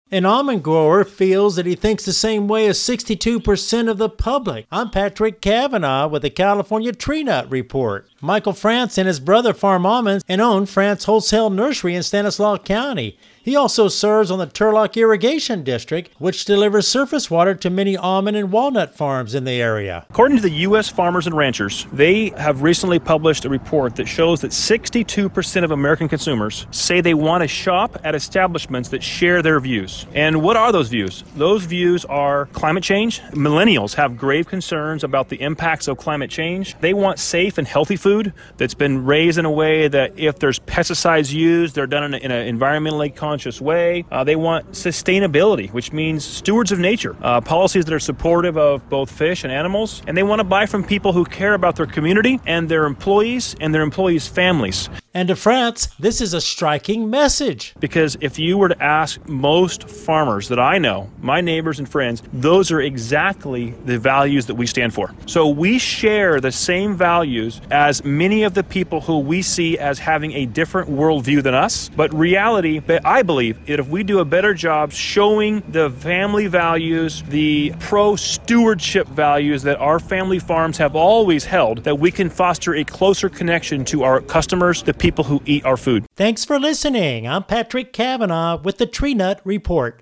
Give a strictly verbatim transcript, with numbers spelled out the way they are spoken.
An almond grower feels that he thinks the same way as sixty-two percent of the public. I'm Patrick Cavanaugh with the California Tree Nut Report. Michael France and his brother farm almonds and own France Wholesale Nursery in Stanislaus County. He also serves on the Turlock Irrigation District, which delivers surface water to many almond and walnut farms in the area. According to the U S Farmers and Ranchers, they have recently published a report that shows that sixty-two percent of American consumers say they want to shop at establishments that share their views. And what are those views? Those views are climate change. Millennials have grave concerns about the impacts of climate change. They want safe and healthy food that's been raised in a way that if there's pesticides used, they're done in an environmentally conscious way. Uh, they want sustainability, which means stewards of nature, uh, policies that are supportive of both fish and animals, and they want to buy from people who care about their community and their employees and their employees' families. And to France, this is a striking message. Because if you were to ask most farmers that I know, my neighbors and friends, those are exactly the values that we stand for. So we share the same values as many of the people who we see as having a different worldview than us. But reality, but I believe that if we do a better job showing the family values, the pro-stewardship values that our family farms have always held, that we can foster a closer connection to our customers, the people who eat our food. Thanks for listening. I'm Patrick Cavanaugh with the Tree Nut Report.